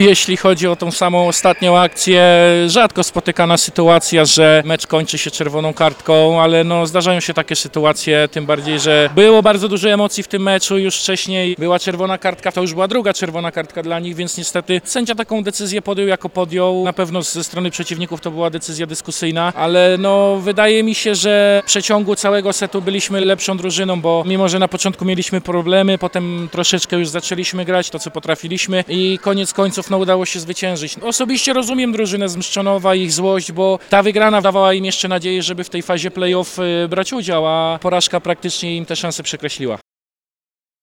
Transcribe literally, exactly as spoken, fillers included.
Jeśli chodzi o tą samą ostatnią akcję, rzadko spotykana sytuacja, że mecz kończy się czerwoną kartką, ale no zdarzają się takie sytuacje, tym bardziej, że było bardzo dużo emocji w tym meczu, już wcześniej była czerwona kartka, to już była druga czerwona kartka dla nich, więc niestety sędzia taką decyzję podjął jako podjął. Na pewno ze strony przeciwników to była decyzja dyskusyjna, ale no wydaje mi się, że w przeciągu całego setu byliśmy lepszą drużyną, bo mimo, że na początku mieliśmy problemy, potem troszeczkę już zaczęliśmy grać to, co potrafiliśmy i koniec końców no, udało się zwyciężyć. Osobiście rozumiem drużynę z Mszczonowa, ich złość, bo ta wygrana dawała im jeszcze nadzieję, żeby w tej fazie play-off y, brać udział, a porażka praktycznie im te szanse przekreśliła.